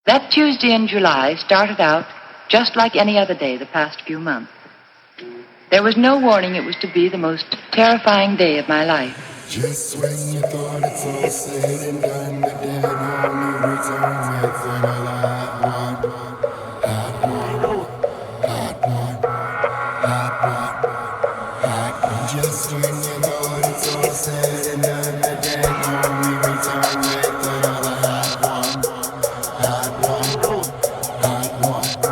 That Tuesday in July started out just like any other day the past few months. There was no warning it was to be the most terrifying day of my life. Just when you thought it's all said and done, the dead homie returns with another hot one. Hot one, hot one, hot one, hot one. Just when you thought it's all said and done, the dead homie returns with another hot one. Hot one, hot one,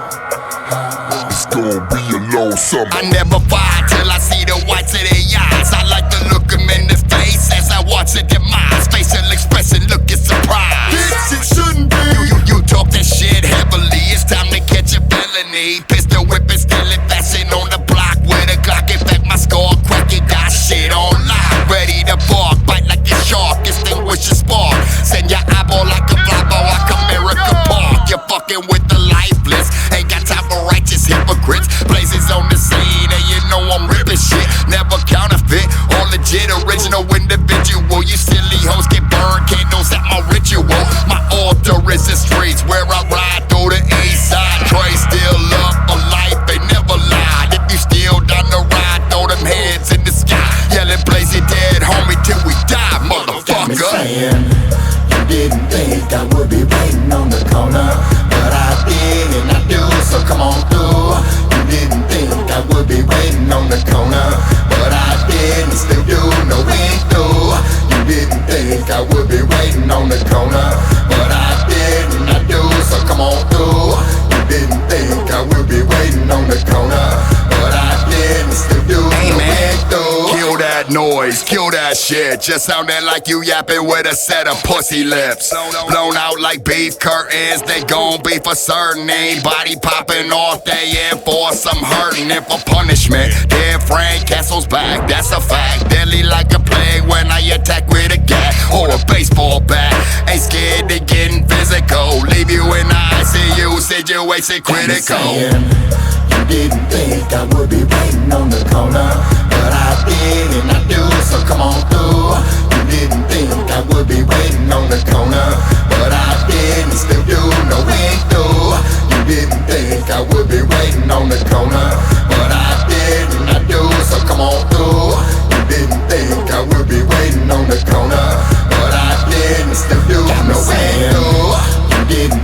hot one. It's gonna be a long summer. I never fight till I see the whites of their eyes. I like to look them in the face as I watch their demise. Facial expression looking surprised. Bitch, it shouldn't be. You talk that shit heavily. It's time to catch a felony. Pistol whipping, still in fashion on the block with a Glock. In fact, my score crack, it got shit online. Ready to bark, bite like a shark, extinguish a spark. Send your eyeball like a flyball, like America Park. You're fucking with the lifeless. Ain't got time for righteous hypocrites. Blazes on the scene, and you know I'm ripping shit. Never counterfeit, all legit, original individual. You silly hoes get burned, candles at my ritual. My altar is the streets where I ride through the east side. Trey still up for life, they never lied. If you still down the ride, throw them hands in the sky. Yelling, blaze it dead, homie, till we die, Got me motherfucker. saying, you didn't think I would be waiting on the corner, but I did and I do, so come on through. You didn't think I would be waiting on the corner, but I did and still do, no we ain't through. You didn't think I would be waiting on the corner, but I did and I do, so come on through. You didn't think I would be waiting on the corner, but I did and still do, Hey no we man, ain't through. kill that noise, kill that shit. Just sounding like you yapping with a set of pussy lips. Blown out like beef curtains, they gon' be for certain. Ain't body popping off, they in for some hurting and for punishment. Dead Frank Castle's back, that's a fact. Deadly like a plague when I attack with a gat or a baseball bat. Ain't scared to getting physical. Leave you in the ICU, situation critical. Saying, you didn't think I would be waiting on the corner, but I did and I do, so come on through. You didn't think I would be waiting on the corner, but I did and still do, no we ain't through. You didn't think I would be waiting on the corner, but I did and I do, so come on through. You didn't think I would be waiting on the corner, but I did and still do, no we ain't through. You didn't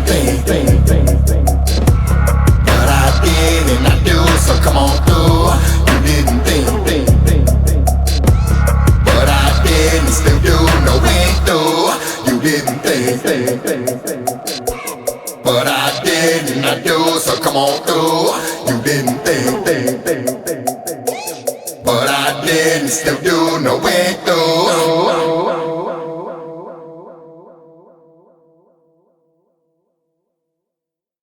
think. But I did and I do, so come on through. You didn't think. But I did and still do, no we ain't through. You didn't think. But I did and I do, so come on through. You didn't think. But I did and still do, no we ain't through.